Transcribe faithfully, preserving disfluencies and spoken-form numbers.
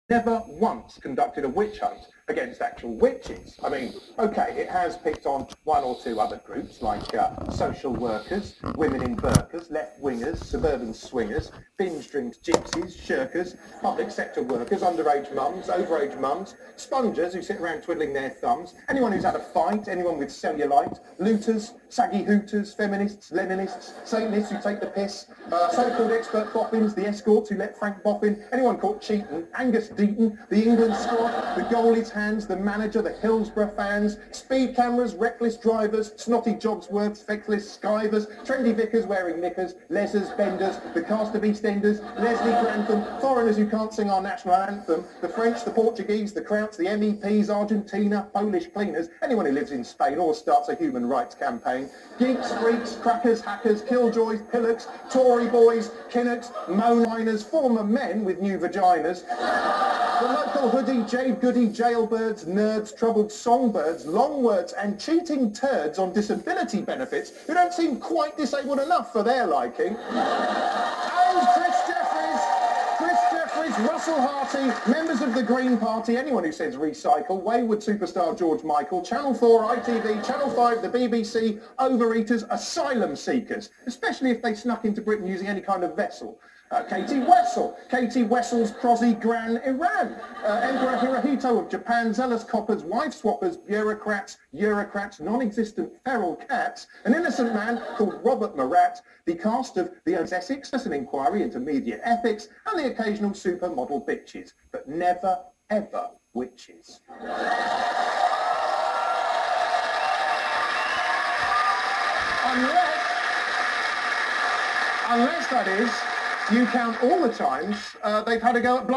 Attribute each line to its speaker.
Speaker 1: never once conducted a witch hunt against actual witches. I mean, okay, it has picked on one or two other groups like uh, social workers, women in burqas, left-wingers, suburban swingers, binge drinks, gypsies, shirkers, public sector workers, underage mums, overage mums, spongers who sit around twiddling their thumbs, anyone who's had a fight, anyone with cellulite, looters, saggy hooters, feminists, Leninists, Satanists who take the piss, uh, so-called expert boffins, the escorts who let Frank boffin, anyone caught cheating, Angus Deaton, the England squad, the goalie's hands, the manager, the Hillsborough fans, speed cameras, reckless drivers, snotty Jogsworths, feckless skivers, trendy vicars wearing knickers, lessers, benders, the cast of EastEnders, Leslie Grantham, foreigners who can't sing our national anthem, the French, the Portuguese, the Krauts, the M E Ps, Argentina, Polish cleaners, anyone who lives in Spain or starts a human rights campaign, geeks, freaks, crackers, hackers, killjoys, pillocks, Tory boys, Kinnocks, moanliners, former men with new vaginas, the local hoodie, jade goody, jailbirds, nerds, troubled songbirds, long words and cheating turds on disability benefits who don't seem quite disabled enough for their liking. And Chris Jeffries, Chris Jeffries, Russell Harty, members of the Green Party, anyone who says recycle, wayward superstar George Michael, Channel four, I T V, Channel five, the B B C, overeaters, asylum seekers, especially if they snuck into Britain using any kind of vessel. Uh, Katie Wessel, Katie Wessel's prosy Gran Iran, uh, Emperor Hirohito of Japan, zealous coppers, wife swappers, bureaucrats, Eurocrats, non-existent feral cats, an innocent man called Robert Murat, the cast of The Essex, an inquiry into media ethics, and the occasional supermodel bitches, but never, ever witches. Unless, unless that is, you count all the times uh, they've had a go at